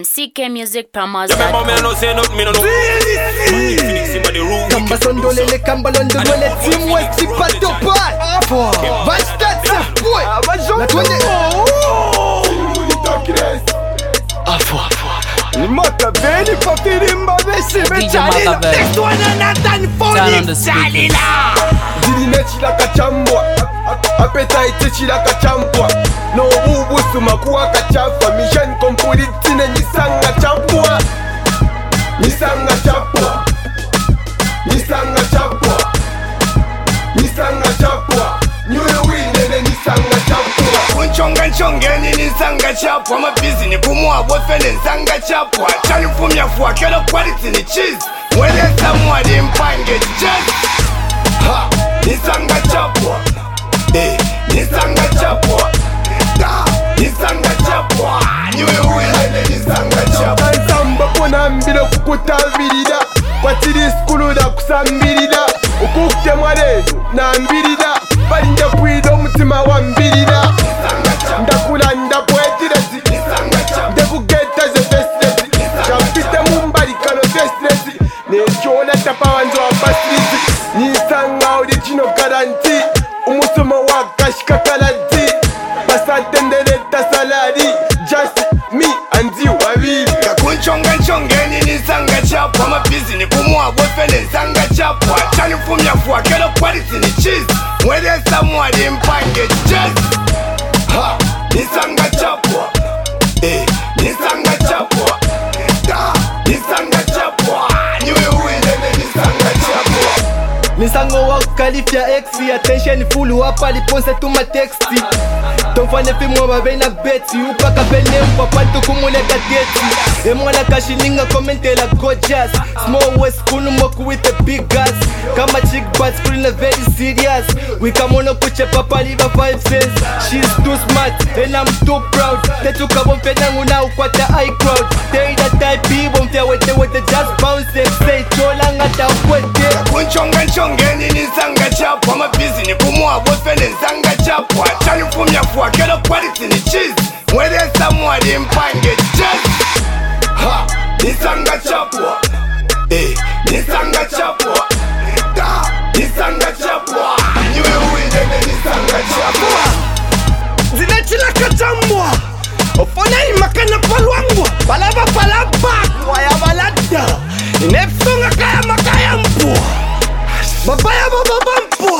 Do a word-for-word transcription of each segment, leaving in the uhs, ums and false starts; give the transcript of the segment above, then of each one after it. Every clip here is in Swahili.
C K Music Promos. Remember me no say nothing, me no know. Kamba sondolele kamba londolele team West Patopal. Basta boy. La twende. Afo. Ni mata beni papirimba besi bechalila. Next one Nathan Phonics Salila. Diline chila kachambwa. Appetite chila kachambwa. No bubu sumakuwa kachafa. Mission complete ne nisanga chambwa. Nisanga chapwa. Nisanga chapwa. Nisanga chapwa. Nyuyo winene nisanga chapwa. Kunchonga nchongeni nisanga chapwa. Mabizi ni kumua wofene nisanga chapwa. Chani fumya fuwa kelo quality ni cheese. Mwele samuwa di mpange just. Ha! Nisanga chapwa. Eh! Nisanga chapwa. Da! Nisanga chapwa. Nyuyo winene nisanga chapwa. Ansamba pona mbilo kukutabirida. Kwatiri skulu da kusambirida. Ukukte mwaledu na mbirida. Balinda kwida umutima wa mbirida. Ndakula ndapwetirezi. Ndekugeta ze fesirezi. Kapite mumbali kano fesirezi. Nechola tapa wanzo wa basirizi. Nisanga original garanti. Umusumo wa kashika kalanti. Basatendele tasalari. Just me and you baby. Kunchonga nchongeni nisanga chapwa. Mabizi ni kumua wofene nisanga chapwa. Chani fumya fuwa kelo quality ni cheese. Mwele samuwa di mpange just. Ha! Nisanga chapwa. Eh! Nisanga chapwa. Da! Nisanga chapwa. Nyuwe uwelele nisanga chapwa. Nisango wa kukalifia exi. Attention full wapa liponse tuma texti. Tomfane fi mwa baina beti. Upaka pene upapantu kumuleka geti. Emwana kashininga komente la gorgeous. Small west kunu moku with the big guys. Kama chick bats kulina very serious. We come on kuche papa liva five cents. She's too smart and I'm too proud. Tetu kabon penangu na ukwata high crowd. They that type people mfya wete wete just bounce them. Say chola ngata wete. Kunchonga nchongeni nisanga chapwa. Mabizi ni kumua wofene nisanga chapwa. Chani fumya fuwa kelo quality ni cheese. Mwele samuwa di mpange just. Ha! Nisanga chapwa. Eh! Nisanga chapwa. Da! Nisanga chapwa. Nyuwe uwelele nisanga chapwa. Zinachila kachambwa. Ofona imakana palwangwa. Balaba palaba. Waya balada. Inepsonga kaya makaya mpwa. Babaya bababa mpwa.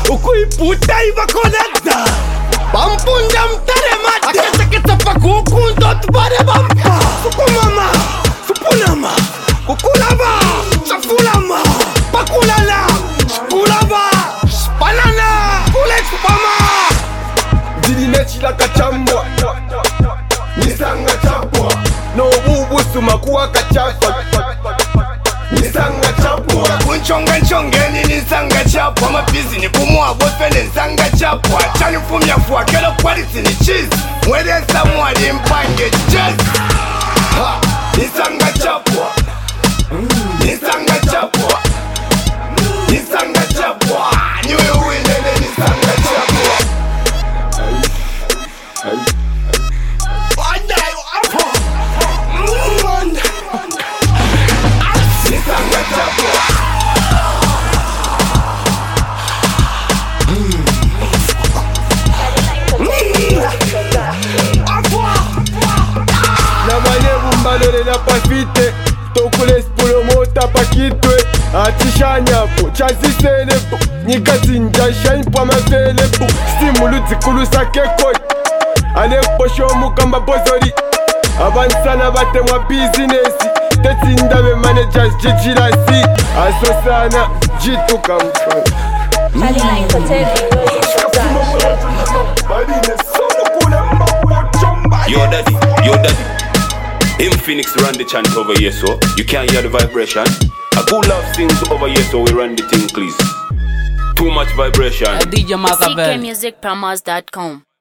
Ukuiputa iva konada. Bampunda mtare mate. Akese ketapa kukundo tubare bampa. Sukumama. Supunama. Kukulaba. Chafulama. Pakulala. Kulaba. Banana. Kulex pama. Diline chila kachambwa. Nisanga chapwa. No bubu sumakuwa kachafa. Nisanga chapwa. Kunchonga nchongeni nisanga chapwa. Mabizi ni kumua wofene nisanga chapwa. Chani fumya fuwa kelo quality ni cheese. Mwele samuwa di mpange just. Ha! Nisanga chapwa. Nisanga chapwa. Nisanga chapwa. Nyuwe uwelele nisanga chapwa. Nisanga chapwa. Na manevu mbalole na pafite. Tokule spulo mota pakitwe. Atishanyapo chaziselebo. Nikazinja shine pa mavelebo. Stimulu zikulu sakekoi. Alepo mukamba bozori. Abansana batemwa business. Tetindabe managers jijirasi. Asosana jitu kamfan. Yo daddy, yo daddy. Him Phoenix run the chant over here, so you can't hear the vibration. A good love sings over here, so we run the thing, please. Too much vibration. C K Music Promos dot com.